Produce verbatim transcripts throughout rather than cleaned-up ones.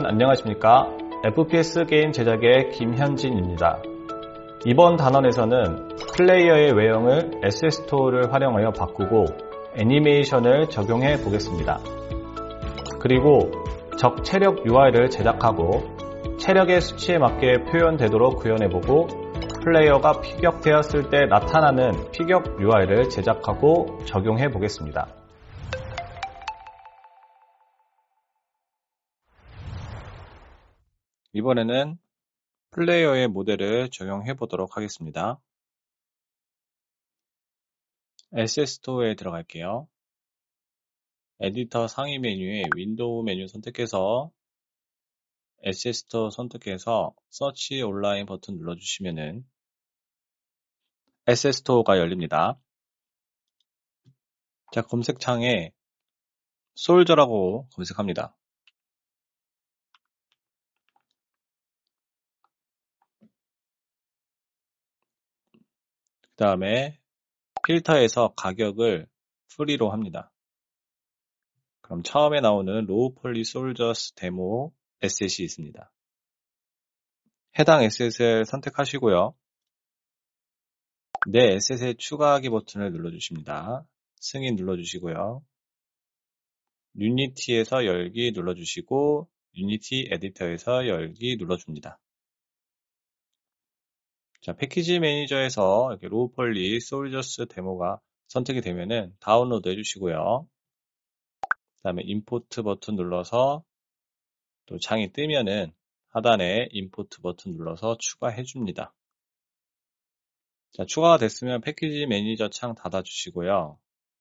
여러분 안녕하십니까? 에프피에스 게임 제작의 김현진입니다. 이번 단원에서는 플레이어의 외형을 에스에스토어를 활용하여 바꾸고 애니메이션을 적용해 보겠습니다. 그리고 적 체력 유아이를 제작하고 체력의 수치에 맞게 표현되도록 구현해보고 플레이어가 피격되었을 때 나타나는 피격 유아이를 제작하고 적용해 보겠습니다. 이번에는 플레이어의 모델을 적용해 보도록 하겠습니다. 에스에스토어에 들어갈게요. 에디터 상위 메뉴에 윈도우 메뉴 선택해서 에스에스토어 선택해서 서치 온라인 버튼 눌러주시면은 에스에스토어가 열립니다. 자, 검색창에 솔저라고 검색합니다. 그 다음에 필터에서 가격을 프리로 합니다. 그럼 처음에 나오는 로우 폴리 솔저스 데모 에셋이 있습니다. 해당 에셋을 선택하시고요. 내 에셋에 추가하기 버튼을 눌러주십니다. 승인 눌러주시고요. 유니티에서 열기 눌러주시고 유니티 에디터에서 열기 눌러줍니다. 자, 패키지 매니저에서 이렇게 로우 폴리 솔저스 데모가 선택이 되면은 다운로드 해주시고요. 그 다음에 임포트 버튼 눌러서 또 창이 뜨면은 하단에 임포트 버튼 눌러서 추가해 줍니다. 자, 추가가 됐으면 패키지 매니저 창 닫아 주시고요.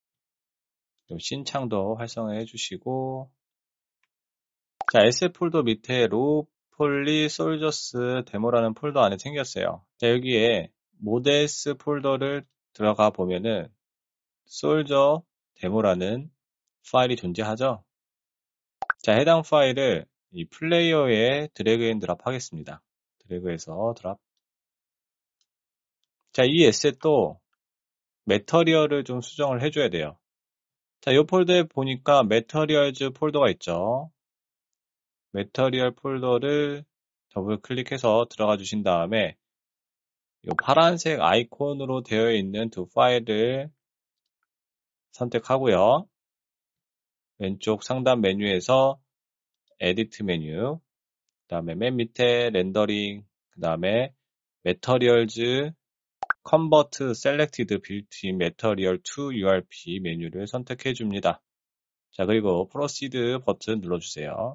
신창도 활성화해 주시고, 자, 에스에프 폴더 밑에 로우 폴리 솔저스 데모라는 폴더 안에 생겼어요. 자, 여기에 모델스 폴더를 들어가 보면은 솔저 데모라는 파일이 존재하죠. 자, 해당 파일을 이 플레이어에 드래그 앤 드랍 하겠습니다. 드래그해서 드랍. 자, 이 에셋도 매터리얼을 좀 수정을 해줘야 돼요. 자, 이 폴더에 보니까 매터리얼즈 폴더가 있죠. 매터리얼 폴더를 더블 클릭해서 들어가 주신 다음에 이 파란색 아이콘으로 되어 있는 두 파일을 선택하고요. 왼쪽 상단 메뉴에서 에디트 메뉴, 그 다음에 맨 밑에 렌더링, 그 다음에 매터리얼즈 컨버트 셀렉티드 빌트인 매터리얼 투 유알피 메뉴를 선택해 줍니다. 자, 그리고 프로시드 버튼 눌러주세요.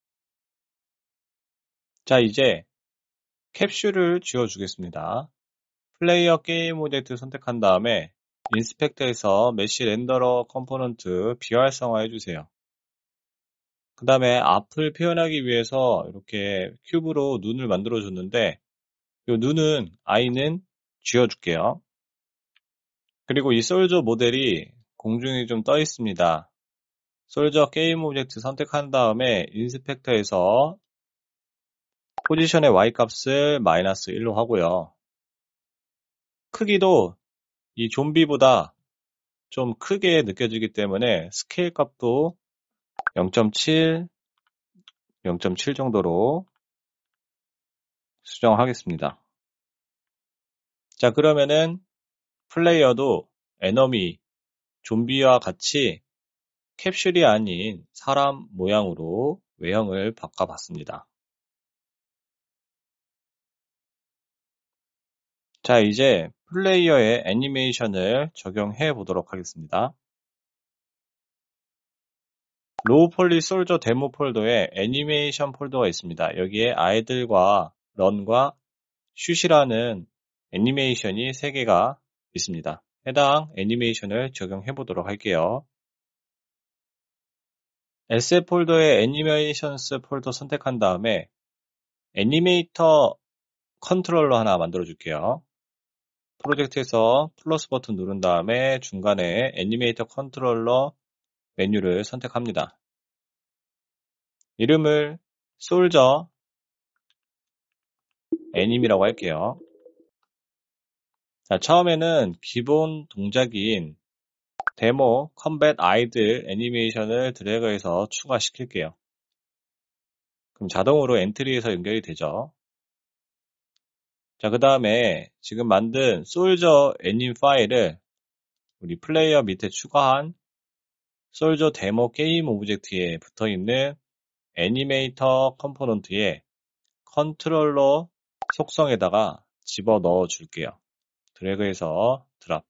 자, 이제 캡슐을 지워주겠습니다. 플레이어 게임 오젝트 선택한 다음에 인스펙터에서 메쉬 렌더러 컴포넌트 비활성화 해주세요. 그 다음에 앞을 표현하기 위해서 이렇게 큐브로 눈을 만들어줬는데 이 눈은 아이는 지워줄게요. 그리고 이 솔저 모델이 공중에 좀 떠 있습니다. 솔저 게임 오젝트 선택한 다음에 인스펙터에서 포지션의 Y 값을 마이너스 일로 하고요. 크기도 이 좀비보다 좀 크게 느껴지기 때문에 스케일 값도 영 점 칠, 영 점 칠 정도로 수정하겠습니다. 자, 그러면은 플레이어도 에너미, 좀비와 같이 캡슐이 아닌 사람 모양으로 외형을 바꿔봤습니다. 자, 이제 플레이어의 애니메이션을 적용해 보도록 하겠습니다. 로우 폴리 솔저 데모 폴더에 애니메이션 폴더가 있습니다. 여기에 아이들과 런과 슛이라는 애니메이션이 세 개가 있습니다. 해당 애니메이션을 적용해 보도록 할게요. 에스에프 폴더의 애니메이션스 폴더 선택한 다음에 애니메이터 컨트롤러 하나 만들어 줄게요. 프로젝트에서 플러스 버튼 누른 다음에 중간에 애니메이터 컨트롤러 메뉴를 선택합니다. 이름을 솔저 애님이라고 할게요. 자, 처음에는 기본 동작인 데모 컴뱃 아이들 애니메이션을 드래그해서 추가시킬게요. 그럼 자동으로 엔트리에서 연결이 되죠. 자, 그 다음에 지금 만든 솔저 애님 파일을 우리 플레이어 밑에 추가한 솔저 데모 게임 오브젝트에 붙어있는 애니메이터 컴포넌트에 컨트롤러 속성에다가 집어넣어 줄게요. 드래그해서 드랍.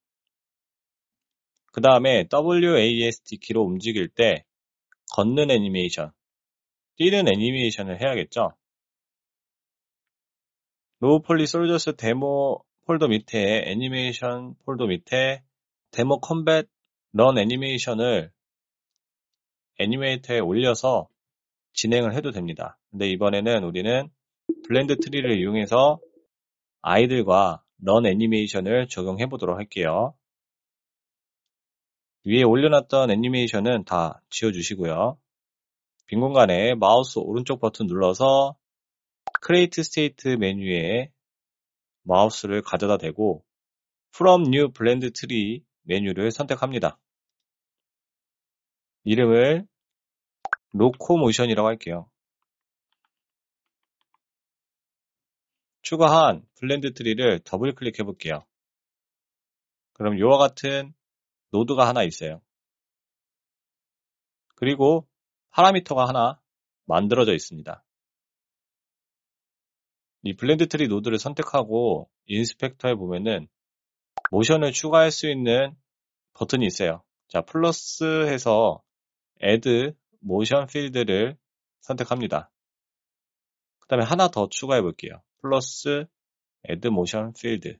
그 다음에 더블유에이에스디 키로 움직일 때 걷는 애니메이션, 뛰는 애니메이션을 해야겠죠. 로우 폴리 솔저스 데모 폴더 밑에 애니메이션 폴더 밑에 데모 컴뱃 런 애니메이션을 애니메이터에 올려서 진행을 해도 됩니다. 근데 이번에는 우리는 블렌드 트리를 이용해서 아이들과 런 애니메이션을 적용해 보도록 할게요. 위에 올려놨던 애니메이션은 다 지워주시고요. 빈 공간에 마우스 오른쪽 버튼 눌러서 Create State 메뉴에 마우스를 가져다 대고 From New Blend Tree 메뉴를 선택합니다. 이름을 로코모션이라고 할게요. 추가한 블렌드 트리를 더블 클릭해 볼게요. 그럼 이와 같은 노드가 하나 있어요. 그리고 파라미터가 하나 만들어져 있습니다. 이 블렌드 트리 노드를 선택하고 인스펙터에 보면은 모션을 추가할 수 있는 버튼이 있어요. 자, 플러스 해서 Add Motion Field를 선택합니다. 그 다음에 하나 더 추가해 볼게요. 플러스 Add Motion Field.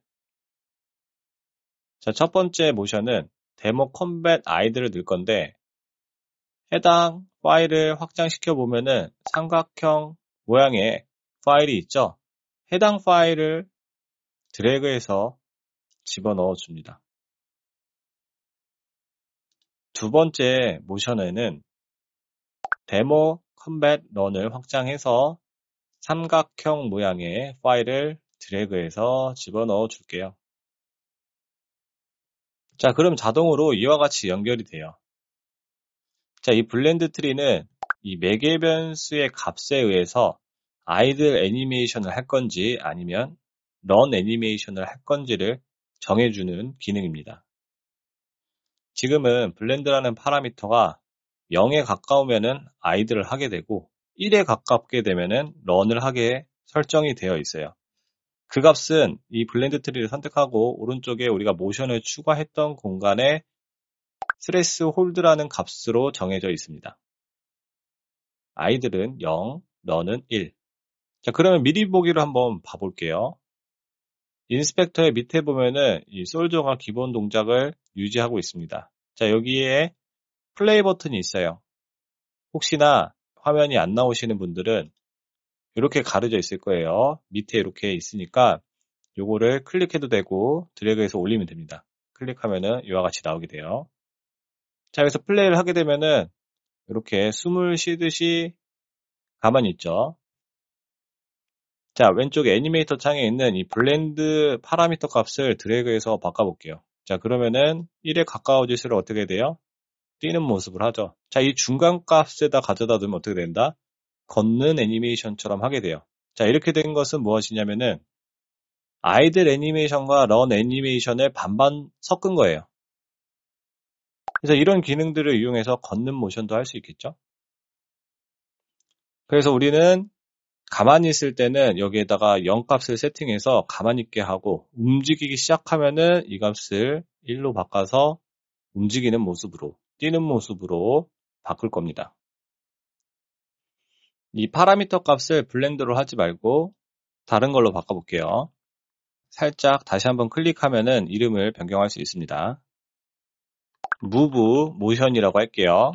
자, 첫 번째 모션은 데모 컴뱃 아이들을 넣을 건데 해당 파일을 확장시켜 보면은 삼각형 모양의 파일이 있죠. 해당 파일을 드래그해서 집어넣어 줍니다. 두 번째 모션에는 데모 컴뱃 런을 확장해서 삼각형 모양의 파일을 드래그해서 집어넣어 줄게요. 자, 그럼 자동으로 이와 같이 연결이 돼요. 자, 이 블렌드 트리는 이 매개 변수의 값에 의해서 아이들 애니메이션을 할 건지 아니면 런 애니메이션을 할 건지를 정해주는 기능입니다. 지금은 블렌드라는 파라미터가 영에 가까우면은 아이들을 하게 되고 일에 가깝게 되면은 런을 하게 설정이 되어 있어요. 그 값은 이 블렌드 트리를 선택하고 오른쪽에 우리가 모션을 추가했던 공간에 스레스 홀드라는 값으로 정해져 있습니다. 아이들은 영, 런은 일. 자, 그러면 미리 보기를 한번 봐볼게요. 인스펙터의 밑에 보면은 이 솔저가 기본 동작을 유지하고 있습니다. 자, 여기에 플레이 버튼이 있어요. 혹시나 화면이 안 나오시는 분들은 이렇게 가려져 있을 거예요. 밑에 이렇게 있으니까 요거를 클릭해도 되고 드래그해서 올리면 됩니다. 클릭하면은 이와 같이 나오게 돼요. 자, 여기서 플레이를 하게 되면은 이렇게 숨을 쉬듯이 가만히 있죠. 자, 왼쪽 애니메이터 창에 있는 이 블렌드 파라미터 값을 드래그해서 바꿔볼게요. 자, 그러면은 일에 가까워질수록 어떻게 돼요? 뛰는 모습을 하죠. 자, 이 중간 값에다 가져다 두면 어떻게 된다? 걷는 애니메이션처럼 하게 돼요. 자, 이렇게 된 것은 무엇이냐면은 아이들 애니메이션과 런 애니메이션을 반반 섞은 거예요. 그래서 이런 기능들을 이용해서 걷는 모션도 할 수 있겠죠? 그래서 우리는 가만히 있을 때는 여기에다가 영 값을 세팅해서 가만히 있게 하고 움직이기 시작하면은 이 값을 일로 바꿔서 움직이는 모습으로, 뛰는 모습으로 바꿀 겁니다. 이 파라미터 값을 블렌드로 하지 말고 다른 걸로 바꿔볼게요. 살짝 다시 한번 클릭하면은 이름을 변경할 수 있습니다. Move Motion이라고 할게요.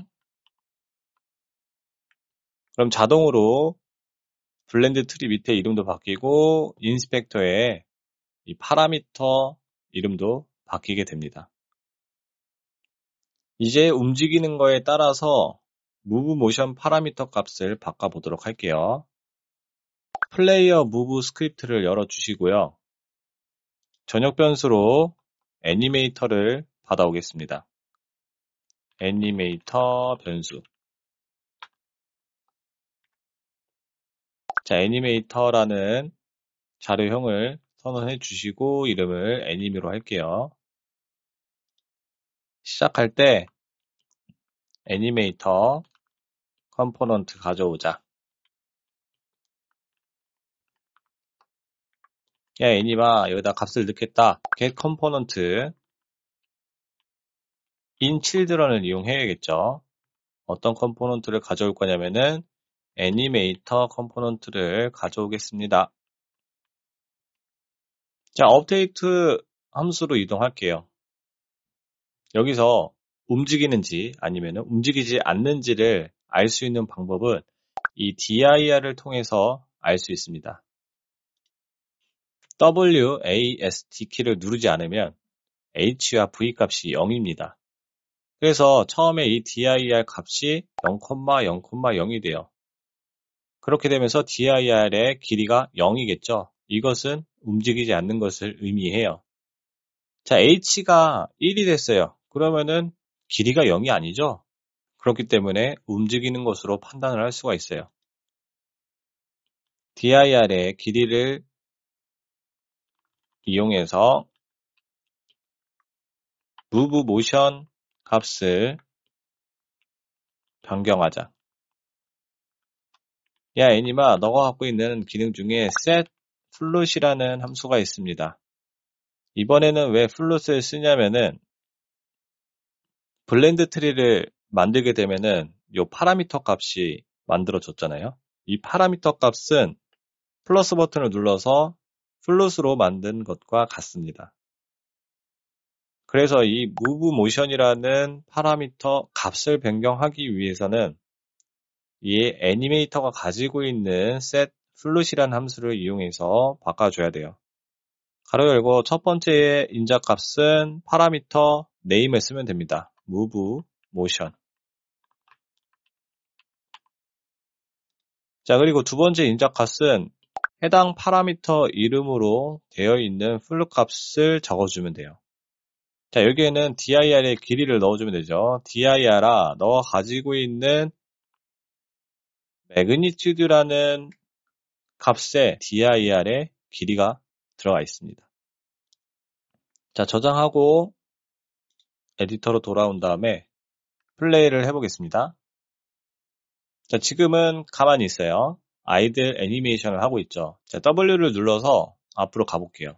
그럼 자동으로 블렌드 트리 밑에 이름도 바뀌고 인스펙터에 이 파라미터 이름도 바뀌게 됩니다. 이제 움직이는 거에 따라서 Move Motion 파라미터 값을 바꿔보도록 할게요. 플레이어 Move 스크립트를 열어주시고요. 전역 변수로 애니메이터를 받아오겠습니다. 애니메이터 변수. 자, 애니메이터라는 자료형을 선언해 주시고 이름을 애니미로 할게요. 시작할 때 애니메이터 컴포넌트 가져오자. 야, 애니마 여기다 값을 넣겠다. get 컴포넌트 in children을 이용해야겠죠. 어떤 컴포넌트를 가져올 거냐면은 애니메이터 컴포넌트를 가져오겠습니다. 자, 업데이트 함수로 이동할게요. 여기서 움직이는지 아니면 움직이지 않는지를 알 수 있는 방법은 이 dir을 통해서 알 수 있습니다. 왔드 키를 누르지 않으면 h와 v 값이 영입니다. 그래서 처음에 이 dir 값이 영, 영, 영이 돼요. 그렇게 되면서 dir의 길이가 영이겠죠. 이것은 움직이지 않는 것을 의미해요. 자, h가 일이 됐어요. 그러면은 길이가 영이 아니죠. 그렇기 때문에 움직이는 것으로 판단을 할 수가 있어요. dir의 길이를 이용해서 move motion 값을 변경하자. 야, 애니마, 너가 갖고 있는 기능 중에 set float이라는 함수가 있습니다. 이번에는 왜 float을 쓰냐면은 블렌드 트리를 만들게 되면은 요 파라미터 값이 만들어졌잖아요. 이 파라미터 값은 플러스 버튼을 눌러서 플롯으로 만든 것과 같습니다. 그래서 이 move motion이라는 파라미터 값을 변경하기 위해서는 이 애니메이터가 가지고 있는 set float이라는 함수를 이용해서 바꿔줘야 돼요. 가로 열고 첫 번째 인자값은 파라미터 name을 쓰면 됩니다. move motion. 자, 그리고 두 번째 인자값은 해당 파라미터 이름으로 되어 있는 float 값을 적어주면 돼요. 자, 여기에는 dir의 길이를 넣어주면 되죠. dir아, 너가 가지고 있는 magnitude라는 값에 dir의 길이가 들어가 있습니다. 자, 저장하고 에디터로 돌아온 다음에 플레이를 해보겠습니다. 자, 지금은 가만히 있어요. 아이들 애니메이션을 하고 있죠. 자, W를 눌러서 앞으로 가볼게요.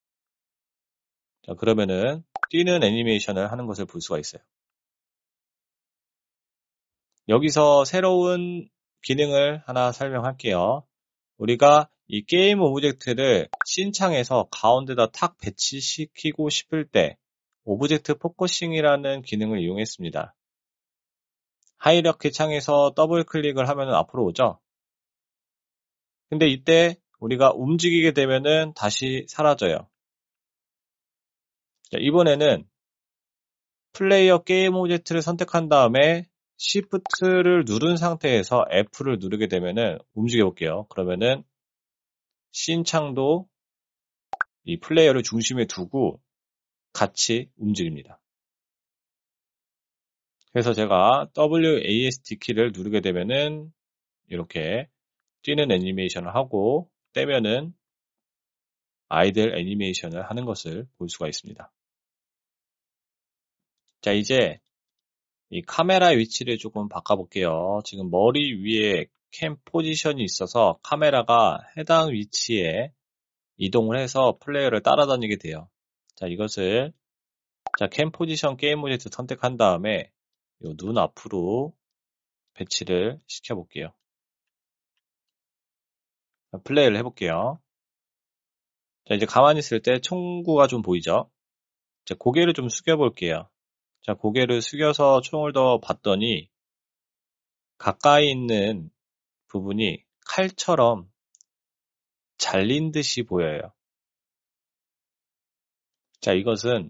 자, 그러면은 뛰는 애니메이션을 하는 것을 볼 수가 있어요. 여기서 새로운 기능을 하나 설명할게요. 우리가 이 게임 오브젝트를 씬창에서 가운데다 탁 배치시키고 싶을 때 오브젝트 포커싱이라는 기능을 이용했습니다. 하이라키 창에서 더블 클릭을 하면 앞으로 오죠. 근데 이때 우리가 움직이게 되면은 다시 사라져요. 자, 이번에는 플레이어 게임 오브젝트를 선택한 다음에 Shift를 누른 상태에서 F를 누르게 되면은 움직여 볼게요. 그러면은 씬창도 이 플레이어를 중심에 두고 같이 움직입니다. 그래서 제가 왔드 키를 누르게 되면은 이렇게 뛰는 애니메이션을 하고 떼면은 아이들 애니메이션을 하는 것을 볼 수가 있습니다. 자, 이제 이 카메라 위치를 조금 바꿔볼게요. 지금 머리 위에 캠 포지션이 있어서 카메라가 해당 위치에 이동을 해서 플레이어를 따라다니게 돼요. 자, 이것을 자, 캠 포지션 게임 오브젝트 선택한 다음에 요 눈 앞으로 배치를 시켜볼게요. 자, 플레이를 해볼게요. 자, 이제 가만히 있을 때 총구가 좀 보이죠? 자, 고개를 좀 숙여볼게요. 자, 고개를 숙여서 총을 더 봤더니 가까이 있는 부분이 칼처럼 잘린 듯이 보여요. 자, 이것은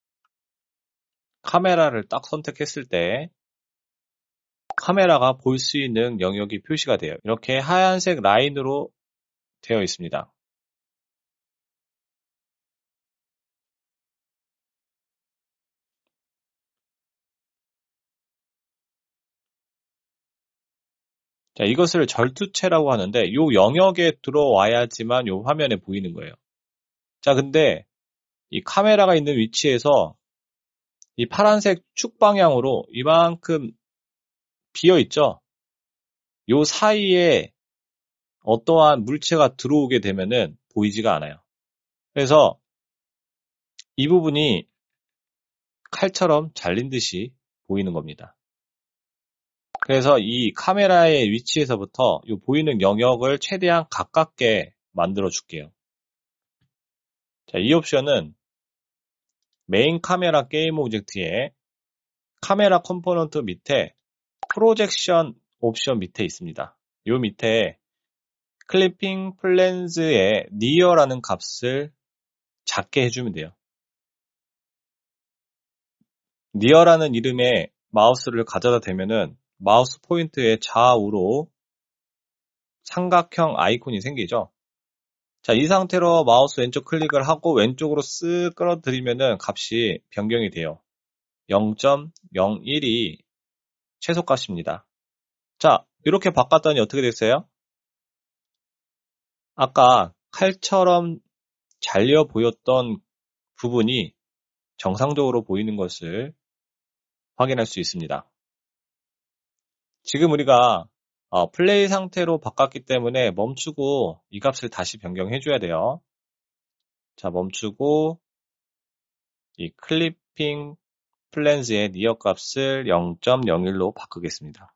카메라를 딱 선택했을 때 카메라가 볼 수 있는 영역이 표시가 돼요. 이렇게 하얀색 라인으로 되어 있습니다. 자, 이것을 절투체라고 하는데 요 영역에 들어와야지만 요 화면에 보이는 거예요. 자, 근데 이 카메라가 있는 위치에서 이 파란색 축 방향으로 이만큼 비어 있죠? 요 사이에 어떠한 물체가 들어오게 되면은 보이지가 않아요. 그래서 이 부분이 칼처럼 잘린 듯이 보이는 겁니다. 그래서 이 카메라의 위치에서부터 이 보이는 영역을 최대한 가깝게 만들어 줄게요. 자, 이 옵션은 메인 카메라 게임 오브젝트의 카메라 컴포넌트 밑에 프로젝션 옵션 밑에 있습니다. 요 밑에 클리핑 플랜즈의 니어라는 값을 작게 해주면 돼요. 니어라는 이름의 마우스를 가져다 대면은 마우스 포인트의 좌우로 삼각형 아이콘이 생기죠. 자, 이 상태로 마우스 왼쪽 클릭을 하고 왼쪽으로 쓱 끌어들이면은 값이 변경이 돼요. 영 점 영일이 최소값입니다. 자, 이렇게 바꿨더니 어떻게 됐어요? 아까 칼처럼 잘려 보였던 부분이 정상적으로 보이는 것을 확인할 수 있습니다. 지금 우리가 어, 플레이 상태로 바꿨기 때문에 멈추고 이 값을 다시 변경해 줘야 돼요. 자, 멈추고 이 클리핑 플랜즈의 니어 값을 영 점 영일로 바꾸겠습니다.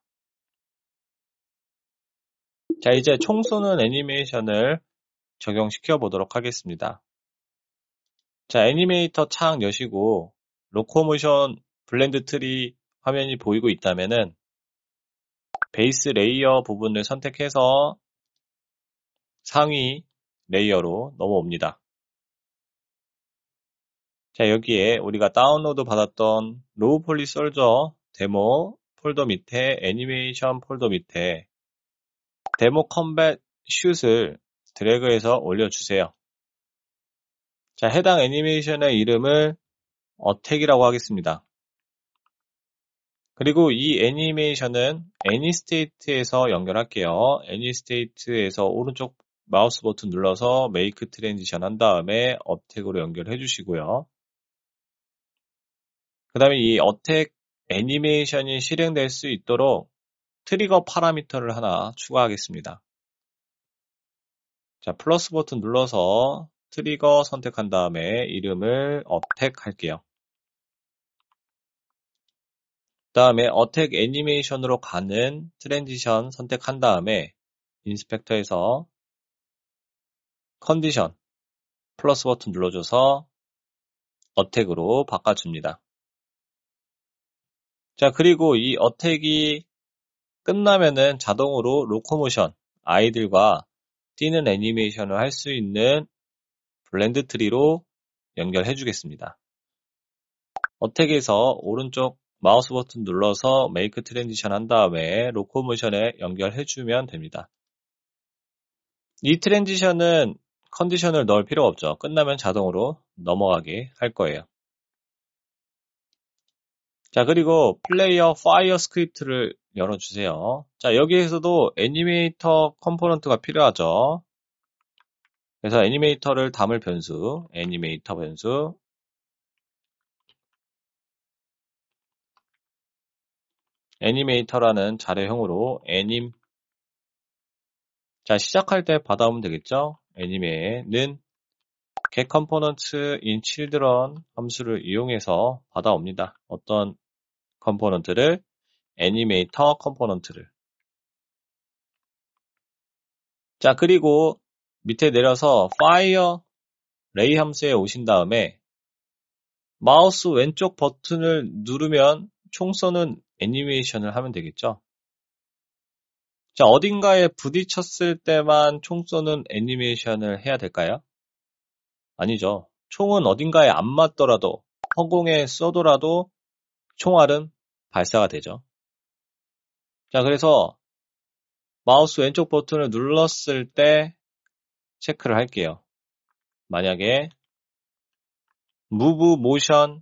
자, 이제 총 쏘는 애니메이션을 적용시켜 보도록 하겠습니다. 자, 애니메이터 창 여시고 로코모션 블렌드 트리 화면이 보이고 있다면은 베이스 레이어 부분을 선택해서 상위 레이어로 넘어옵니다. 자, 여기에 우리가 다운로드 받았던 로우 폴리 솔저 데모 폴더 밑에 애니메이션 폴더 밑에 데모 컴뱃 슛을 드래그해서 올려주세요. 자, 해당 애니메이션의 이름을 어택이라고 하겠습니다. 그리고 이 애니메이션은 애니스테이트에서 연결할게요. 애니스테이트에서 오른쪽 마우스 버튼 눌러서 메이크 트랜지션 한 다음에 어택으로 연결해 주시고요. 그 다음에 이 어택 애니메이션이 실행될 수 있도록 트리거 파라미터를 하나 추가하겠습니다. 자, 플러스 버튼 눌러서 트리거 선택한 다음에 이름을 어택 할게요. 그 다음에 어택 애니메이션으로 가는 트랜지션 선택한 다음에 인스펙터에서 컨디션 플러스 버튼 눌러줘서 어택으로 바꿔줍니다. 자, 그리고 이 어택이 끝나면은 자동으로 로코모션 아이들과 뛰는 애니메이션을 할 수 있는 블렌드 트리로 연결해 주겠습니다. 어택에서 오른쪽 마우스 버튼 눌러서 메이크 트랜지션 한 다음에 로코모션에 연결해 주면 됩니다. 이 트랜지션은 컨디션을 넣을 필요가 없죠. 끝나면 자동으로 넘어가게 할 거예요. 자, 그리고 플레이어 파이어 스크립트를 열어주세요. 자, 여기에서도 애니메이터 컴포넌트가 필요하죠. 그래서 애니메이터를 담을 변수, 애니메이터 변수, 애니메이터라는 자료형으로 애님. 자, 시작할 때 받아오면 되겠죠? 애니메는 get components in children 함수를 이용해서 받아옵니다. 어떤 컴포넌트를? 애니메이터 컴포넌트를. 자, 그리고 밑에 내려서 fire ray 함수에 오신 다음에 마우스 왼쪽 버튼을 누르면 총 쏘는 애니메이션을 하면 되겠죠. 자, 어딘가에 부딪혔을 때만 총 쏘는 애니메이션을 해야 될까요? 아니죠. 총은 어딘가에 안 맞더라도 허공에 쏘더라도 총알은 발사가 되죠. 자, 그래서 마우스 왼쪽 버튼을 눌렀을 때 체크를 할게요. 만약에 move motion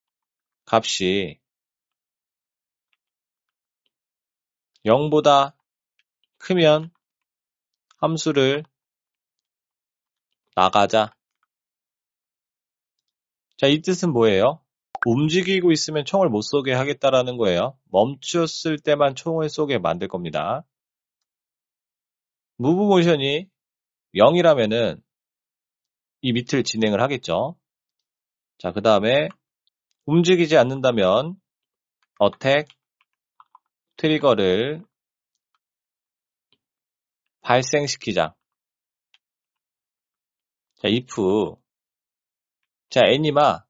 값이 영보다 크면 함수를 나가자. 자, 이 뜻은 뭐예요? 움직이고 있으면 총을 못 쏘게 하겠다라는 거예요. 멈췄을 때만 총을 쏘게 만들 겁니다. 무브 모션이 영이라면은 이 밑을 진행을 하겠죠. 자, 그 다음에 움직이지 않는다면 어택 트리거를 발생시키자. 자, if 자, 애니마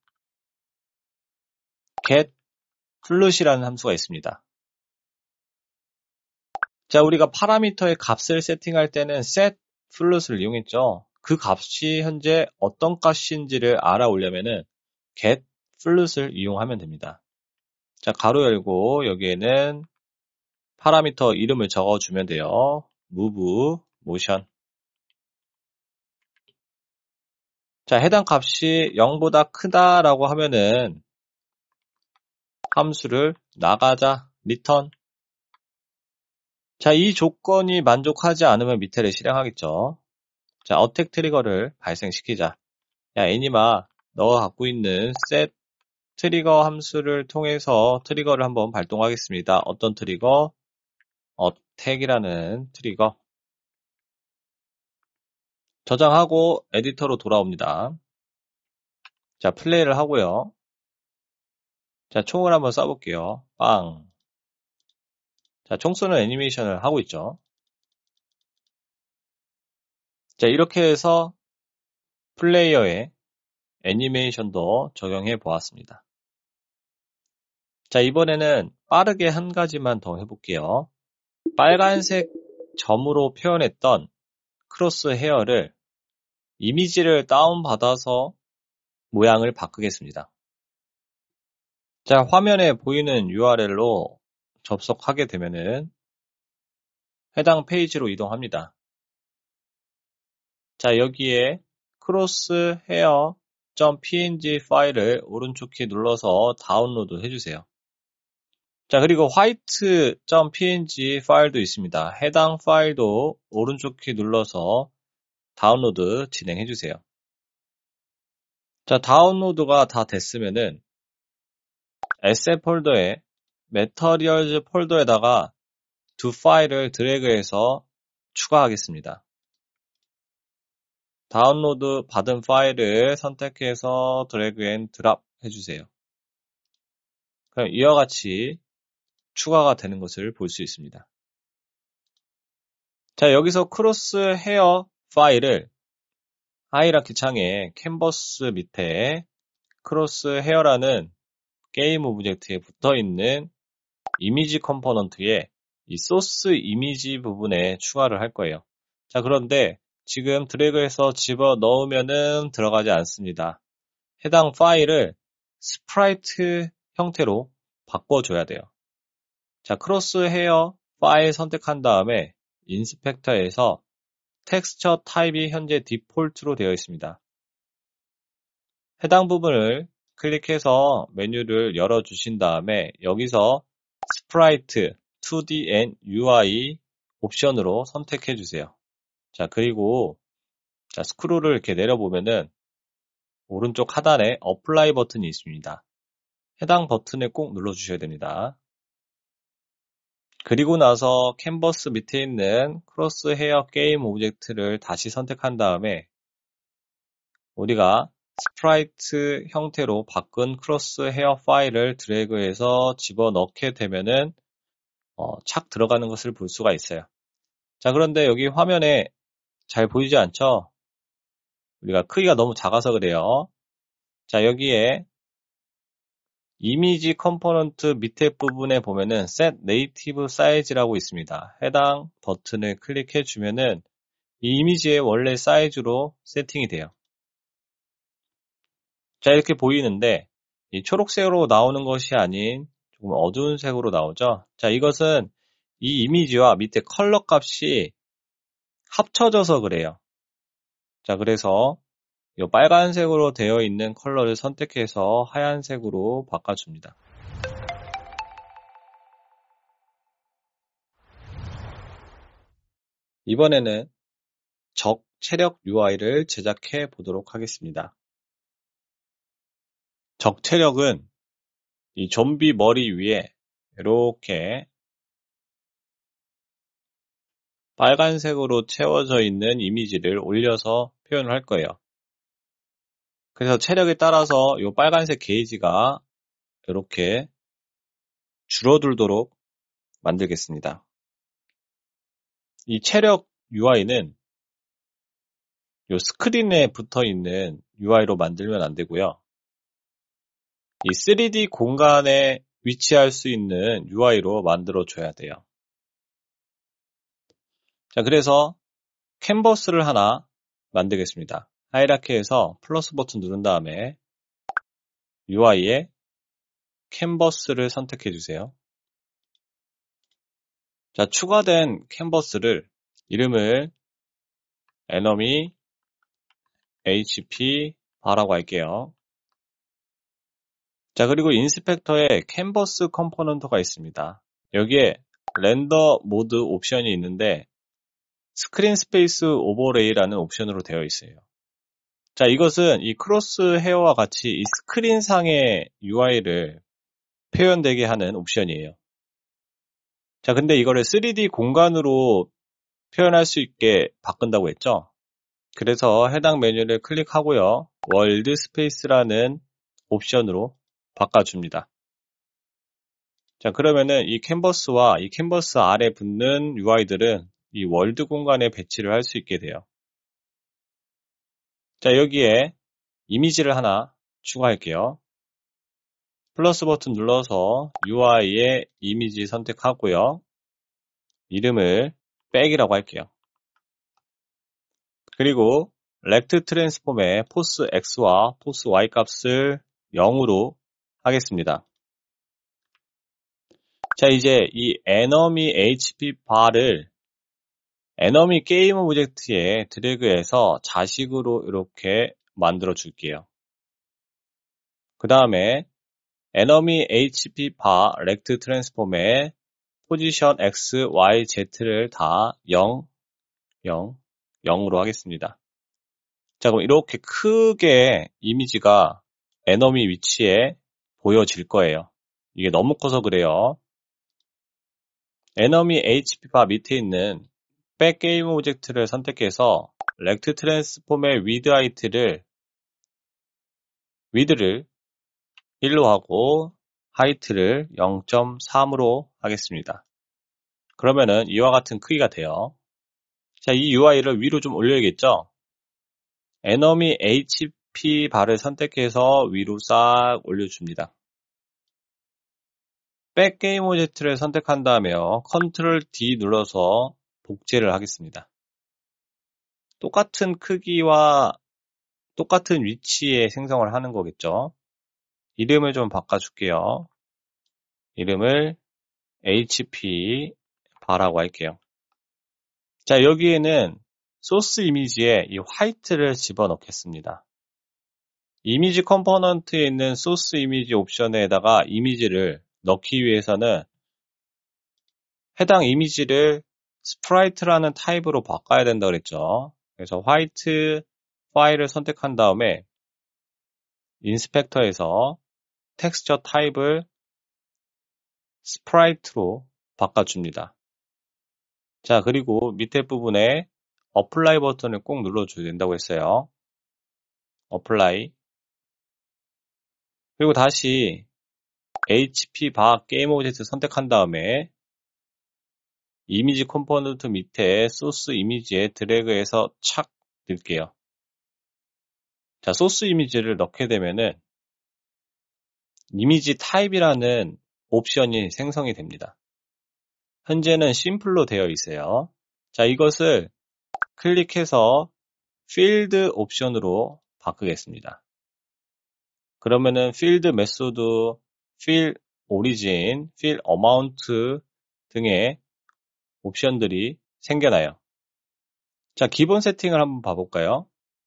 get 플룻이라는 함수가 있습니다. 자, 우리가 파라미터의 값을 세팅할 때는 set 플룻을 이용했죠. 그 값이 현재 어떤 값인지를 알아오려면은 get 플룻을 이용하면 됩니다. 자, 가로 열고 여기에는 파라미터 이름을 적어주면 돼요. move motion. 자, 해당 값이 영보다 크다라고 하면은 함수를 나가자, return. 자, 이 조건이 만족하지 않으면 밑에를 실행하겠죠. 자, 어택 트리거를 발생시키자. 야, 애니마, 너가 갖고 있는 set 트리거 함수를 통해서 트리거를 한번 발동하겠습니다. 어떤 트리거? 어택이라는 트리거. 저장하고 에디터로 돌아옵니다. 자, 플레이를 하고요. 자, 총을 한번 쏴볼게요. 빵. 자, 총 쏘는 애니메이션을 하고 있죠. 자, 이렇게 해서 플레이어의 애니메이션도 적용해 보았습니다. 자, 이번에는 빠르게 한 가지만 더 해볼게요. 빨간색 점으로 표현했던 크로스 헤어를 이미지를 다운받아서 모양을 바꾸겠습니다. 자, 화면에 보이는 유알엘로 접속하게 되면은 해당 페이지로 이동합니다. 자, 여기에 크로스 헤어 .png 파일을 오른쪽 키 눌러서 다운로드 해주세요. 자, 그리고 화이트 .png 파일도 있습니다. 해당 파일도 오른쪽 키 눌러서 다운로드 진행해주세요. 자, 다운로드가 다 됐으면은 에셋 폴더에 Materials 폴더에다가 두 파일을 드래그해서 추가하겠습니다. 다운로드 받은 파일을 선택해서 드래그 앤 드랍 해주세요. 그럼 이와 같이 추가가 되는 것을 볼 수 있습니다. 자, 여기서 크로스 헤어 파일을 하이라키 창에 캔버스 밑에 크로스 헤어라는 게임 오브젝트에 붙어 있는 이미지 컴포넌트에 이 소스 이미지 부분에 추가를 할 거예요. 자, 그런데 지금 드래그해서 집어 넣으면은 들어가지 않습니다. 해당 파일을 스프라이트 형태로 바꿔줘야 돼요. 자, 크로스 헤어 파일 선택한 다음에 인스펙터에서 텍스처 타입이 현재 디폴트로 되어 있습니다. 해당 부분을 클릭해서 메뉴를 열어주신 다음에 여기서 스프라이트 투디 앤 유아이 옵션으로 선택해 주세요. 자, 그리고 자, 스크롤을 이렇게 내려보면은 오른쪽 하단에 어플라이 버튼이 있습니다. 해당 버튼을 꼭 눌러주셔야 됩니다. 그리고 나서 캔버스 밑에 있는 크로스 헤어 게임 오브젝트를 다시 선택한 다음에 우리가 스프라이트 형태로 바꾼 크로스 헤어 파일을 드래그해서 집어넣게 되면은 어, 착 들어가는 것을 볼 수가 있어요. 자, 그런데 여기 화면에 잘 보이지 않죠? 우리가 크기가 너무 작아서 그래요. 자, 여기에 이미지 컴포넌트 밑에 부분에 보면은 Set Native Size라고 있습니다. 해당 버튼을 클릭해 주면은 이 이미지의 원래 사이즈로 세팅이 돼요. 자, 이렇게 보이는데 이 초록색으로 나오는 것이 아닌 조금 어두운 색으로 나오죠. 자, 이것은 이 이미지와 밑에 컬러 값이 합쳐져서 그래요. 자, 그래서 이 빨간색으로 되어 있는 컬러를 선택해서 하얀색으로 바꿔줍니다. 이번에는 적 체력 유아이를 제작해 보도록 하겠습니다. 적 체력은 이 좀비 머리 위에 이렇게 빨간색으로 채워져 있는 이미지를 올려서 표현을 할 거예요. 그래서 체력에 따라서 이 빨간색 게이지가 이렇게 줄어들도록 만들겠습니다. 이 체력 유아이는 이 스크린에 붙어 있는 유아이로 만들면 안 되고요. 이 쓰리디 공간에 위치할 수 있는 유아이로 만들어 줘야 돼요. 자, 그래서 캔버스를 하나 만들겠습니다. 하이라키에서 플러스 버튼 누른 다음에 유아이에 캔버스를 선택해 주세요. 자, 추가된 캔버스를 이름을 enemy hp 바라고 할게요. 자, 그리고 인스펙터에 캔버스 컴포넌트가 있습니다. 여기에 렌더 모드 옵션이 있는데 스크린 스페이스 오버레이라는 옵션으로 되어 있어요. 자, 이것은 이 크로스 헤어와 같이 이 스크린상의 유아이를 표현되게 하는 옵션이에요. 자, 근데 이거를 쓰리디 공간으로 표현할 수 있게 바꾼다고 했죠? 그래서 해당 메뉴를 클릭하고요. 월드 스페이스라는 옵션으로 바꿔줍니다. 자, 그러면은 이 캔버스와 이 캔버스 아래 붙는 유아이들은 이 월드 공간에 배치를 할 수 있게 돼요. 자, 여기에 이미지를 하나 추가할게요. 플러스 버튼 눌러서 유아이의 이미지 선택하고요. 이름을 백이라고 할게요. 그리고 렉트 트랜스폼의 포스 X와 포스 Y 값을 영으로 하겠습니다. 자, 이제 이 enemy 에이치피 바를 enemy 게임 오브젝트에 드래그해서 자식으로 이렇게 만들어 줄게요. 그 다음에 enemy 에이치피 바 렉트 트랜스폼의 포지션 X, Y, Z를 다 영, 영, 영으로 하겠습니다. 자, 그럼 이렇게 크게 이미지가 enemy 위치에 보여질 거예요. 이게 너무 커서 그래요. enemy 에이치피 바 밑에 있는 백 게임 오브젝트를 선택해서 렉트 트랜스폼의 width height를 width를 일로 하고 height를 영 점 삼으로 하겠습니다. 그러면은 이와 같은 크기가 돼요. 자, 이 유아이를 위로 좀 올려야겠죠? enemy 에이치피 바를 선택해서 위로 싹 올려줍니다. 백 게임 오브젝트를 선택한 다음에요. 컨트롤 디 눌러서 복제를 하겠습니다. 똑같은 크기와 똑같은 위치에 생성을 하는 거겠죠. 이름을 좀 바꿔줄게요. 이름을 에이치피 바라고 할게요. 자, 여기에는 소스 이미지에 이 화이트를 집어넣겠습니다. 이미지 컴포넌트에 있는 소스 이미지 옵션에다가 이미지를 넣기 위해서는 해당 이미지를 스프라이트라는 타입으로 바꿔야 된다고 그랬죠. 그래서 화이트 파일을 선택한 다음에 인스펙터에서 텍스처 타입을 스프라이트로 바꿔줍니다. 자, 그리고 밑에 부분에 어플라이 버튼을 꼭 눌러줘야 된다고 했어요. 어플라이. 그리고 다시 에이치피 바 게임 오브젝트 선택한 다음에 이미지 컴포넌트 밑에 소스 이미지에 드래그해서 착 넣을게요. 자, 소스 이미지를 넣게 되면은 이미지 타입이라는 옵션이 생성이 됩니다. 현재는 심플로 되어 있어요. 자, 이것을 클릭해서 필드 옵션으로 바꾸겠습니다. 그러면은 필드 메소드, 필 오리진, 필 어마운트 등의 옵션들이 생겨나요. 자, 기본 세팅을 한번 봐볼까요?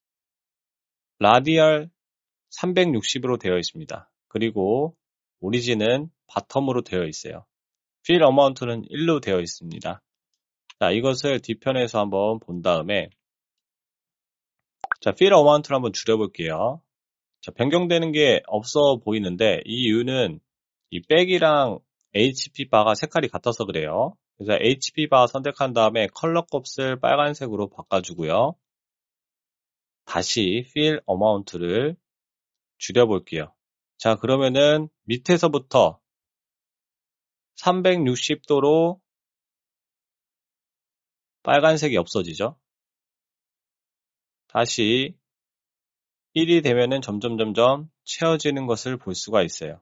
라디얼 삼백육십으로 되어 있습니다. 그리고 오리진은 바텀으로 되어 있어요. 필 어마운트는 일로 되어 있습니다. 자, 이것을 뒤편에서 한번 본 다음에 자, fill amount를 한번 줄여볼게요. 자, 변경되는 게 없어 보이는데 이 이유는 이 백이랑 에이치피 바가 색깔이 같아서 그래요. 그래서 에이치피 바 선택한 다음에 컬러 값을 빨간색으로 바꿔주고요. 다시 fill amount를 줄여볼게요. 자, 그러면은 밑에서부터 삼백육십 도로 빨간색이 없어지죠. 다시 일이 되면은 점점 점점 채워지는 것을 볼 수가 있어요.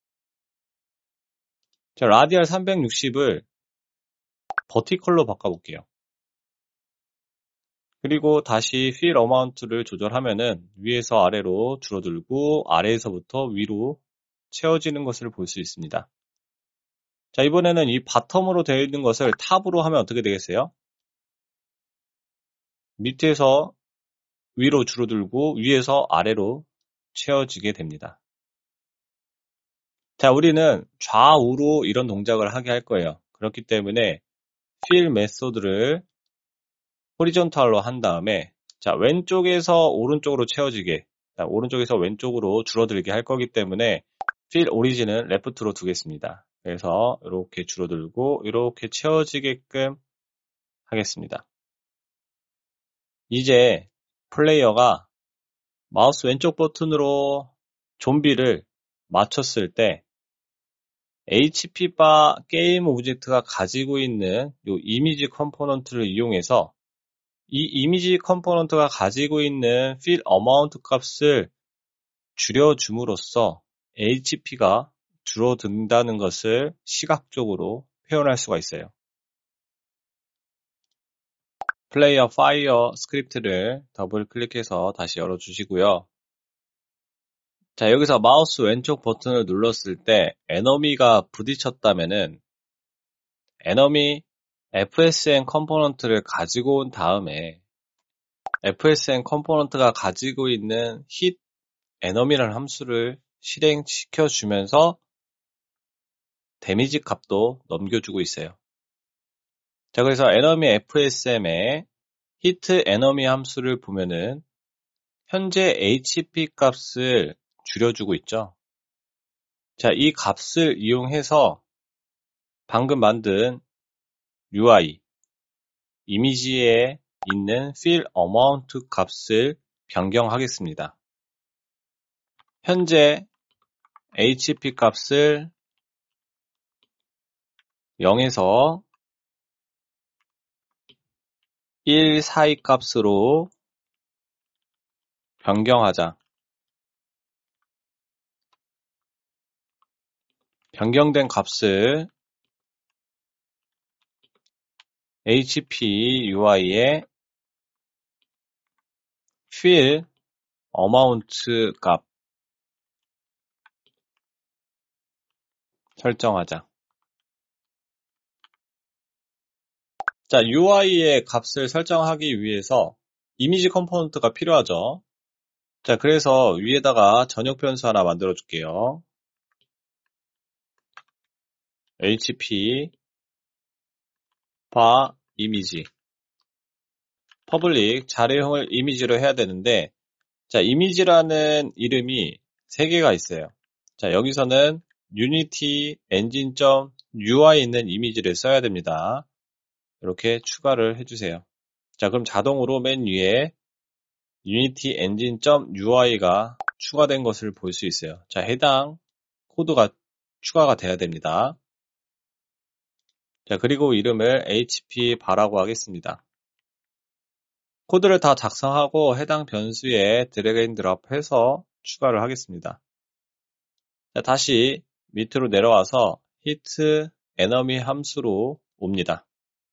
자, 라디얼 삼백육십을 버티컬로 바꿔볼게요. 그리고 다시 fill amount를 조절하면은 위에서 아래로 줄어들고 아래에서부터 위로 채워지는 것을 볼 수 있습니다. 자, 이번에는 이 바텀으로 되어 있는 것을 탑으로 하면 어떻게 되겠어요? 밑에서 위로 줄어들고 위에서 아래로 채워지게 됩니다. 자, 우리는 좌우로 이런 동작을 하게 할 거예요. 그렇기 때문에 fill 메소드를 호리존탈로 한 다음에 자, 왼쪽에서 오른쪽으로 채워지게 자, 오른쪽에서 왼쪽으로 줄어들게 할 거기 때문에 fill origin은 left로 두겠습니다. 그래서 이렇게 줄어들고 이렇게 채워지게끔 하겠습니다. 이제 플레이어가 마우스 왼쪽 버튼으로 좀비를 맞췄을 때 에이치피 바 게임 오브젝트가 가지고 있는 이 이미지 컴포넌트를 이용해서 이 이미지 컴포넌트가 가지고 있는 fill amount 값을 줄여줌으로써 에이치피가 줄어든다는 것을 시각적으로 표현할 수가 있어요. 플레이어 파이어 스크립트를 더블 클릭해서 다시 열어주시고요. 자, 여기서 마우스 왼쪽 버튼을 눌렀을 때 에너미가 부딪혔다면은 에너미 에프에스엔 컴포넌트를 가지고 온 다음에 에프에스엔 컴포넌트가 가지고 있는 hit 에너미라는 함수를 실행시켜 주면서 데미지 값도 넘겨주고 있어요. 자, 그래서 에너미 에프에스엠의 hit 에너미 함수를 보면은 현재 에이치피 값을 줄여주고 있죠. 자, 이 값을 이용해서 방금 만든 유아이, 이미지에 있는 fill amount 값을 변경하겠습니다. 현재 에이치피 값을 영에서 일 사이 값으로 변경하자. 변경된 값을 에이치피 유아이의 fill amount 값 설정하자. 자, 유아이의 값을 설정하기 위해서 이미지 컴포넌트가 필요하죠. 자, 그래서 위에다가 전역 변수 하나 만들어 줄게요. 에이치피 바 이미지 퍼블릭 자료형을 이미지로 해야 되는데 자, 이미지라는 이름이 세 개가 있어요. 자, 여기서는 유니티 엔진.유아이 있는 이미지를 써야 됩니다. 이렇게 추가를 해주세요. 자, 그럼 자동으로 맨 위에 유니티 엔진.유아이가 추가된 것을 볼 수 있어요. 자, 해당 코드가 추가가 돼야 됩니다. 자, 그리고 이름을 에이치피 바라고 하겠습니다. 코드를 다 작성하고 해당 변수에 드래그 앤 드롭 해서 추가를 하겠습니다. 자, 다시 밑으로 내려와서 hit enemy 함수로 옵니다.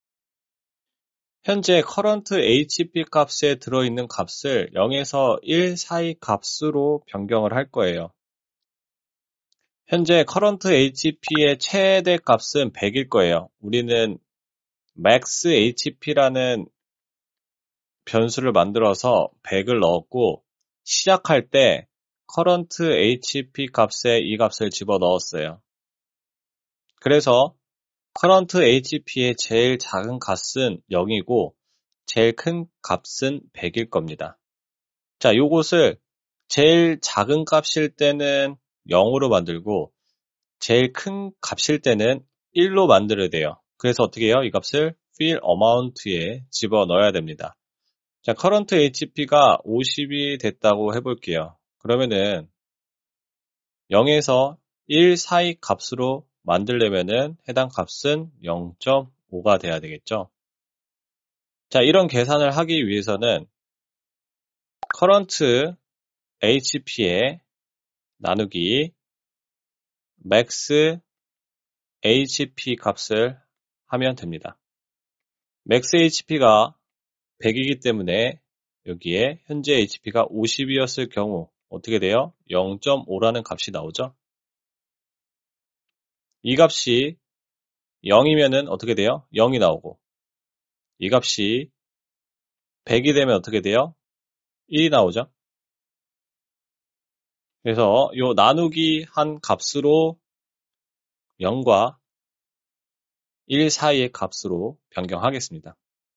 현재 current 에이치피 값에 들어있는 값을 영에서 일 사이 값으로 변경을 할 거예요. 현재 current 에이치피의 최대 값은 백일 거예요. 우리는 max 에이치피라는 변수를 만들어서 백을 넣었고 시작할 때 current 에이치피 값에 이 값을 집어넣었어요. 그래서 current hp의 제일 작은 값은 영이고 제일 큰 값은 백일 겁니다. 자, 요것을 제일 작은 값일 때는 영으로 만들고 제일 큰 값일 때는 일로 만들어야 돼요. 그래서 어떻게 해요? 이 값을 fill amount에 집어넣어야 됩니다. 자, current hp가 오십이 됐다고 해볼게요. 그러면은 영에서 일 사이 값으로 만들려면은 해당 값은 영 점 오가 돼야 되겠죠. 자, 이런 계산을 하기 위해서는 current hp에 나누기 max hp 값을 하면 됩니다. max hp가 백이기 때문에 여기에 현재 hp가 오십이었을 경우 어떻게 돼요? 영 점 오라는 값이 나오죠. 이 값이 영이면은 어떻게 돼요? 영이 나오고 이 값이 백이 되면 어떻게 돼요? 일이 나오죠. 그래서 요 나누기 한 값으로 영과 일 사이의 값으로 변경하겠습니다.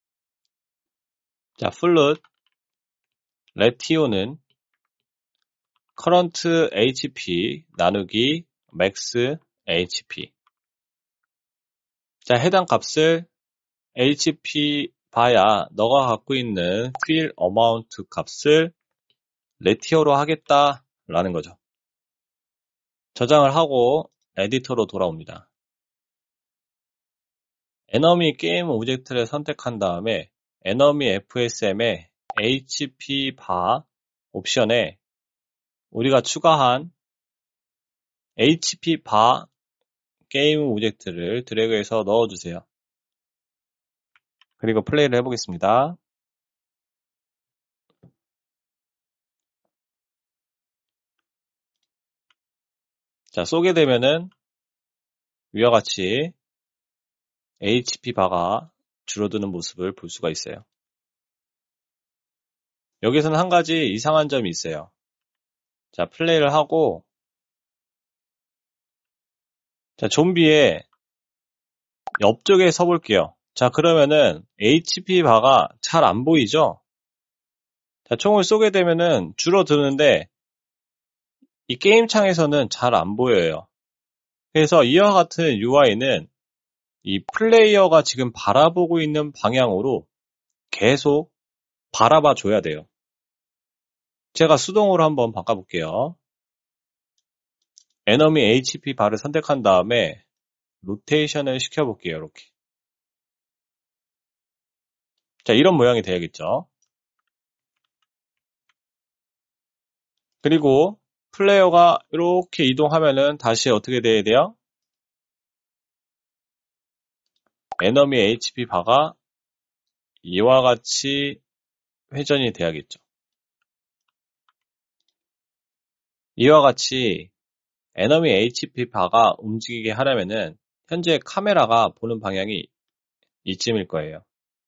자, float ratio는 current hp 나누기 max hp. 자, 해당 값을 hp 봐야 너가 갖고 있는 fill amount 값을 ratio로 하겠다라는 거죠. 저장을 하고 에디터로 돌아옵니다. enemy 게임 오브젝트를 선택한 다음에 enemy 에프에스엠의 hp bar 옵션에 우리가 추가한 hp bar 게임 오브젝트를 드래그해서 넣어주세요. 그리고 플레이를 해보겠습니다. 자, 쏘게 되면은 위와 같이 hp 바가 줄어드는 모습을 볼 수가 있어요. 여기서는 한 가지 이상한 점이 있어요. 자, 플레이를 하고 자, 좀비의 옆쪽에 서볼게요. 자, 그러면은 hp 바가 잘 안 보이죠? 자, 총을 쏘게 되면은 줄어드는데 이 게임 창에서는 잘 안 보여요. 그래서 이와 같은 유아이는 이 플레이어가 지금 바라보고 있는 방향으로 계속 바라봐 줘야 돼요. 제가 수동으로 한번 바꿔볼게요. 에너미 에이치피 바를 선택한 다음에 로테이션을 시켜볼게요. 이렇게. 자, 이런 모양이 돼야겠죠. 그리고 플레이어가 이렇게 이동하면은 다시 어떻게 돼야 돼요? 에너미 에이치피 바가 이와 같이 회전이 돼야겠죠. 이와 같이 에너미 에이치피 바가 움직이게 하려면은 현재 카메라가 보는 방향이 이쯤일 거예요.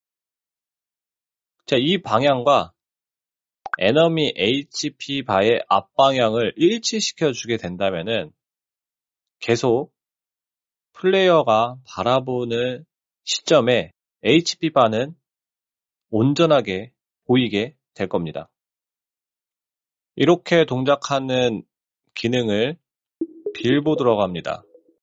자, 이 방향과 에너미 에이치피 바의 앞방향을 일치시켜 주게 된다면은 계속 플레이어가 바라보는 시점에 에이치피 바는 온전하게 보이게 될 겁니다. 이렇게 동작하는 기능을 빌보드라고 합니다.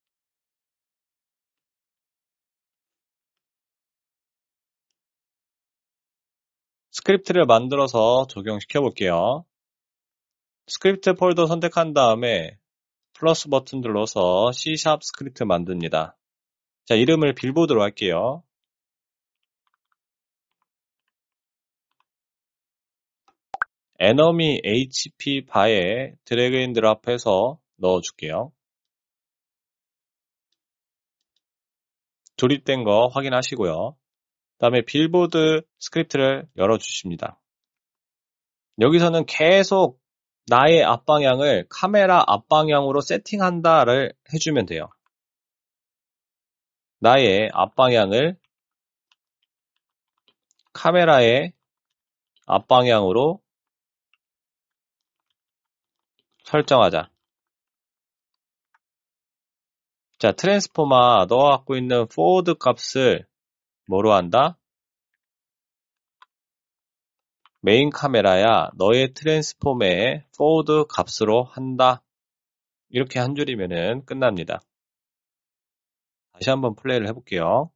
스크립트를 만들어서 적용시켜 볼게요. 스크립트 폴더 선택한 다음에 플러스 버튼 눌러서 C# 스크립트 만듭니다. 자, 이름을 빌보드로 할게요. 에너미 에이치피 바에 드래그 앤 드랍해서 넣어줄게요. 조립된 거 확인하시고요. 그 다음에 빌보드 스크립트를 열어주십니다. 여기서는 계속 나의 앞방향을 카메라 앞방향으로 세팅한다를 해주면 돼요. 나의 앞방향을 카메라의 앞방향으로 설정하자. 자, 트랜스포머, 너가 갖고 있는 forward 값을 뭐로 한다? 메인 카메라야, 너의 트랜스폼의 forward 값으로 한다. 이렇게 한 줄이면은 끝납니다. 다시 한번 플레이를 해볼게요.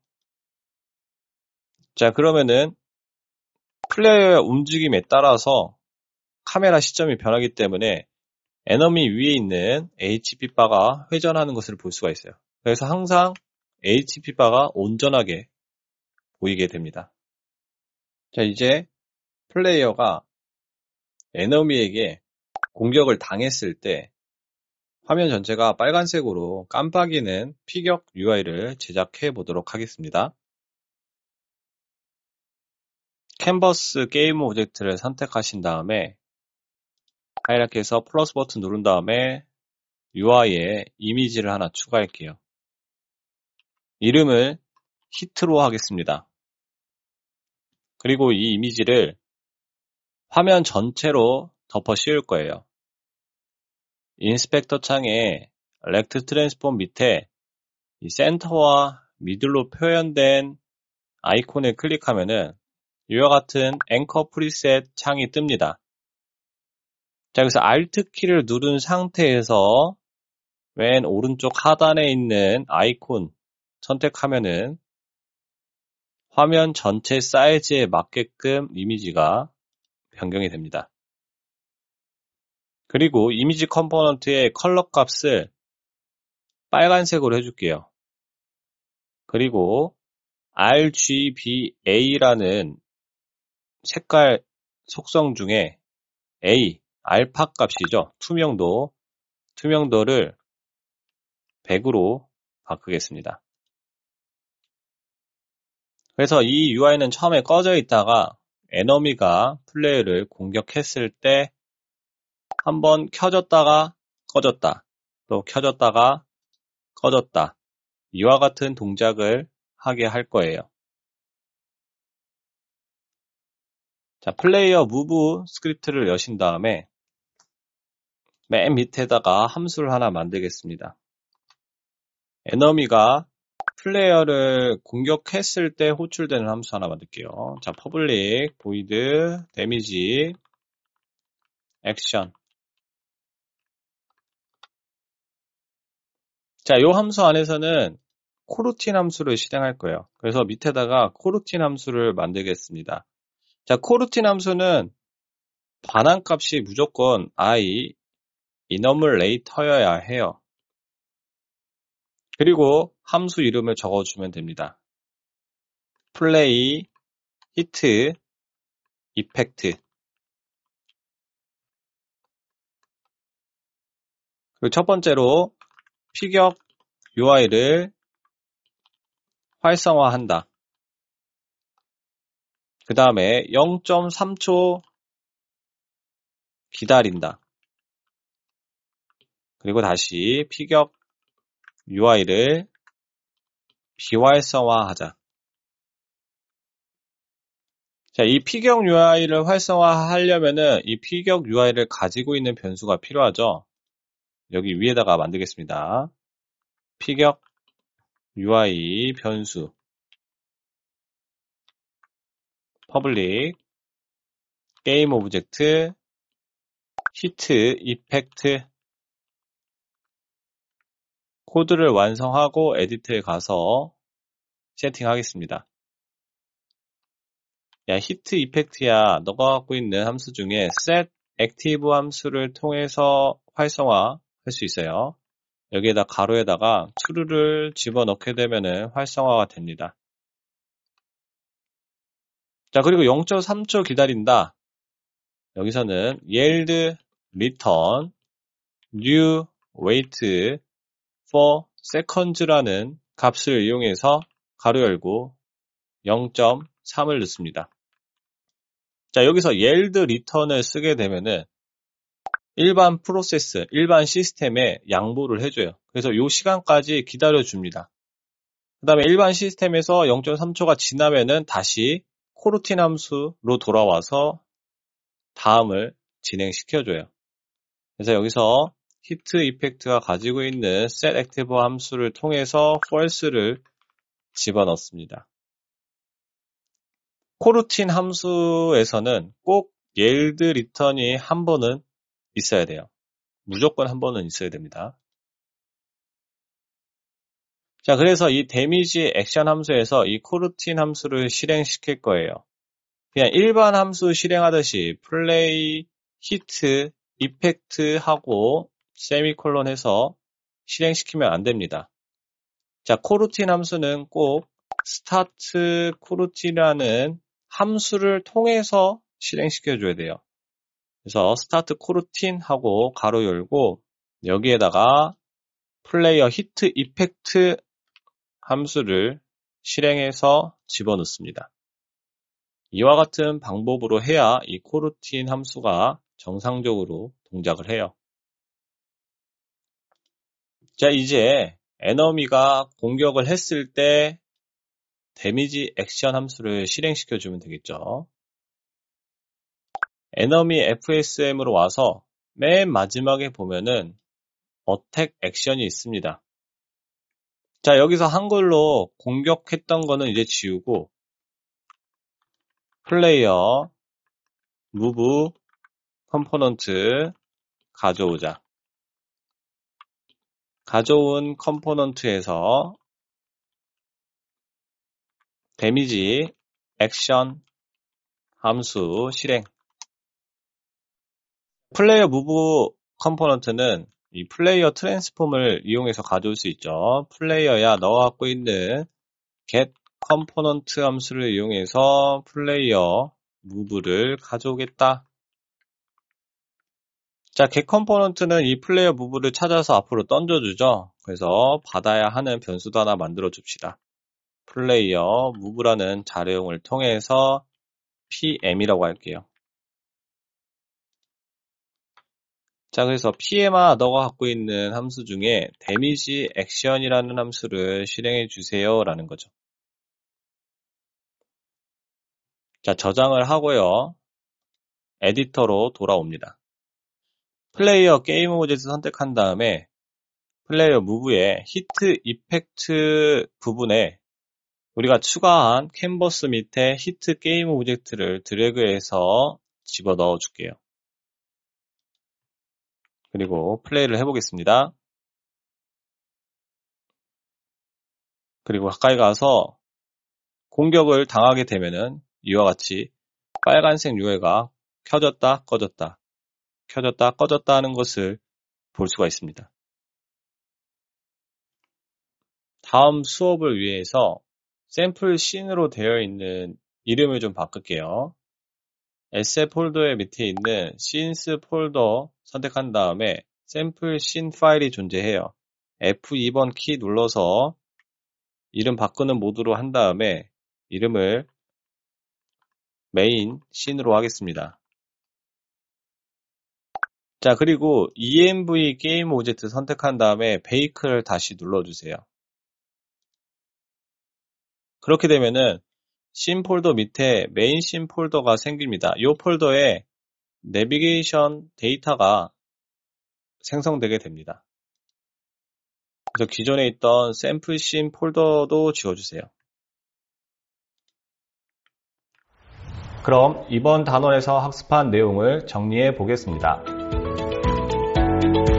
자, 그러면은 플레이어의 움직임에 따라서 카메라 시점이 변하기 때문에 에너미 위에 있는 에이치피 바가 회전하는 것을 볼 수가 있어요. 그래서 항상 에이치피 바가 온전하게 보이게 됩니다. 자, 이제 플레이어가 에너미에게 공격을 당했을 때 화면 전체가 빨간색으로 깜빡이는 피격 유아이를 제작해 보도록 하겠습니다. 캔버스 게임 오브젝트를 선택하신 다음에 하이라이트에서 플러스 버튼 누른 다음에 유아이에 이미지를 하나 추가할게요. 이름을 히트로 하겠습니다. 그리고 이 이미지를 화면 전체로 덮어 씌울 거예요. 인스펙터 창에 렉트 트랜스폼 밑에 이 센터와 미들로 표현된 아이콘을 클릭하면은 이와 같은 앵커 프리셋 창이 뜹니다. 자, 여기서 Alt 키를 누른 상태에서 맨 오른쪽 하단에 있는 아이콘 선택하면은 화면 전체 사이즈에 맞게끔 이미지가 변경이 됩니다. 그리고 이미지 컴포넌트의 컬러 값을 빨간색으로 해줄게요. 그리고 알지비에이라는 색깔 속성 중에 A, 알파 값이죠. 투명도, 투명도를 백으로 바꾸겠습니다. 그래서 이 유아이는 처음에 꺼져 있다가 에너미가 플레이어를 공격했을 때 한번 켜졌다가 꺼졌다, 또 켜졌다가 꺼졌다, 이와 같은 동작을 하게 할 거예요. 자, 플레이어 무브 스크립트를 여신 다음에 맨 밑에다가 함수를 하나 만들겠습니다. 에너미가 플레이어를 공격했을 때 호출되는 함수 하나 만들게요. 자, 퍼블릭 void 데미지 액션. 자, 이 함수 안에서는 코루틴 함수를 실행할 거예요. 그래서 밑에다가 코루틴 함수를 만들겠습니다. 자, 코루틴 함수는 반환값이 무조건 i 이너멀레이터여야 해요. 그리고 함수 이름을 적어주면 됩니다. 플레이, 히트, 이펙트. 그리고 첫 번째로 피격 유아이를 활성화한다. 그 다음에 영 점 삼 초 기다린다. 그리고 다시 피격 유아이를 비활성화하자. 자, 이 피격 유아이를 활성화하려면은 이 피격 유아이를 가지고 있는 변수가 필요하죠. 여기 위에다가 만들겠습니다. 피격 유아이 변수 퍼블릭 게임 오브젝트 히트 이펙트 코드를 완성하고 에디트에 가서 세팅하겠습니다. 야, 히트 이펙트야, 너가 갖고 있는 함수 중에 set active 함수를 통해서 활성화 할 수 있어요. 여기에다 가로에다가 true를 집어넣게 되면은 활성화가 됩니다. 자, 그리고 영 점 삼 초 기다린다. 여기서는 yield return new wait for seconds라는 값을 이용해서 가로 열고 영 점 삼을 넣습니다. 자, 여기서 yield return을 쓰게 되면은 일반 프로세스, 일반 시스템에 양보를 해줘요. 그래서 이 시간까지 기다려줍니다. 그 다음에 일반 시스템에서 영 점 삼 초가 지나면은 다시 코루틴 함수로 돌아와서 다음을 진행시켜줘요. 그래서 여기서 히트 이펙트가 가지고 있는 setActive 함수를 통해서 false를 집어넣습니다. 코루틴 함수에서는 꼭 yield return이 한 번은 있어야 돼요. 무조건 한 번은 있어야 됩니다. 자, 그래서 이 데미지 액션 함수에서 이 코루틴 함수를 실행시킬 거예요. 그냥 일반 함수 실행하듯이 플레이, 히트, 이펙트 하고 세미콜론 해서 실행시키면 안 됩니다. 자, 코루틴 함수는 꼭 스타트 코루틴이라는 함수를 통해서 실행시켜줘야 돼요. 그래서 스타트 코루틴 하고 가로 열고 여기에다가 플레이어 히트 이펙트 함수를 실행해서 집어넣습니다. 이와 같은 방법으로 해야 이 코루틴 함수가 정상적으로 동작을 해요. 자, 이제 에너미가 공격을 했을 때 데미지 액션 함수를 실행시켜주면 되겠죠. 에너미 에프에스엠으로 와서 맨 마지막에 보면은 어택 액션이 있습니다. 자, 여기서 한글로 공격했던 거는 이제 지우고 플레이어 무브 컴포넌트 가져오자. 가져온 컴포넌트에서 데미지 액션 함수 실행. 플레이어 무브 컴포넌트는 이 플레이어 트랜스폼을 이용해서 가져올 수 있죠. 플레이어야 너가 갖고 있는 get 컴포넌트 함수를 이용해서 플레이어 무브를 가져오겠다. 자, get 컴포넌트는 이 플레이어 무브를 찾아서 앞으로 던져주죠. 그래서 받아야 하는 변수도 하나 만들어 줍시다. 플레이어 무브라는 자료용을 통해서 피엠이라고 할게요. 자, 그래서 피엠아 너가 갖고 있는 함수 중에 데미지 액션이라는 함수를 실행해 주세요 라는 거죠. 자, 저장을 하고요. 에디터로 돌아옵니다. 플레이어 게임 오브젝트 선택한 다음에 플레이어 무브의 히트 이펙트 부분에 우리가 추가한 캔버스 밑에 히트 게임 오브젝트를 드래그해서 집어넣어 줄게요. 그리고 플레이를 해보겠습니다. 그리고 가까이 가서 공격을 당하게 되면은 이와 같이 빨간색 유해가 켜졌다 꺼졌다 켜졌다 꺼졌다 하는 것을 볼 수가 있습니다. 다음 수업을 위해서 샘플 씬으로 되어 있는 이름을 좀 바꿀게요. 에스에프 폴더의 밑에 있는 씬스 폴더 선택한 다음에 샘플 씬 파일이 존재해요. 에프 이 번 키 눌러서 이름 바꾸는 모드로 한 다음에 이름을 메인 씬으로 하겠습니다. 자, 그리고 이엠브이 게임 오브젝트 선택한 다음에 베이크를 다시 눌러주세요. 그렇게 되면은 씬 폴더 밑에 메인 씬 폴더가 생깁니다. 이 폴더에 내비게이션 데이터가 생성되게 됩니다. 그래서 기존에 있던 샘플 씬 폴더도 지워주세요. 그럼 이번 단원에서 학습한 내용을 정리해 보겠습니다.